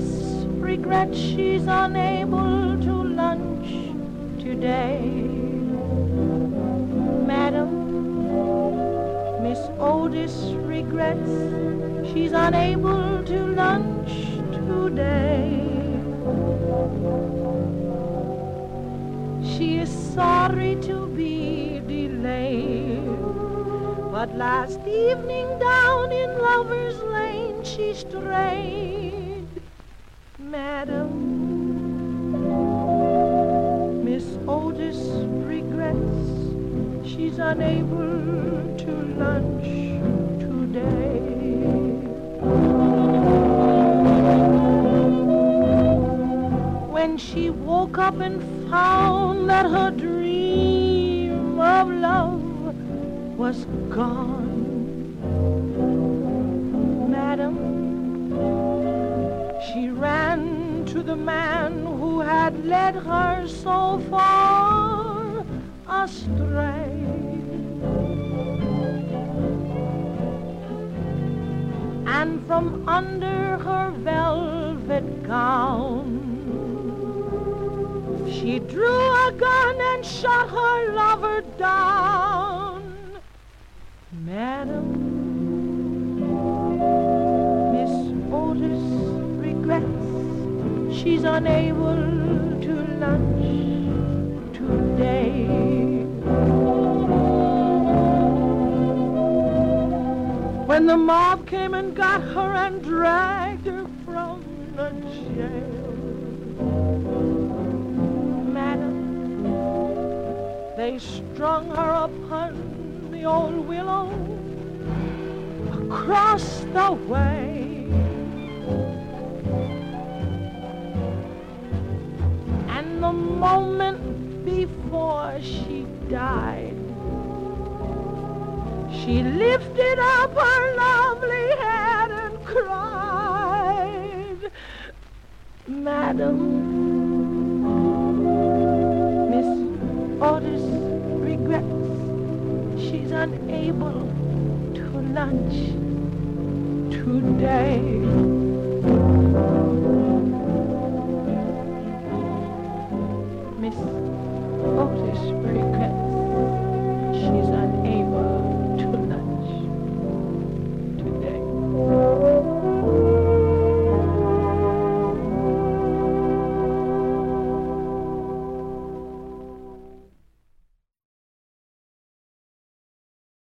regrets she's unable to lunch today. Madam, Miss Otis regrets she's unable to lunch today. She is sorry to be delayed, but last evening down in Lover's Lane she strayed. Madam, Miss Otis regrets she's unable to lunch today. When she woke up and found that her dream of love was gone, madam, she ran to the man who had led her so far astray. And from under her velvet gown, she drew a gun and shot her lover down. Madam, Miss Otis regrets she's unable to lunch today. When the mob came and got her and dragged her from the jail, madam, they strung her upon the old willow across the way. And the moment before she died, she lifted up her lovely head and cried. Madam, Miss Otis regrets she's unable to lunch today.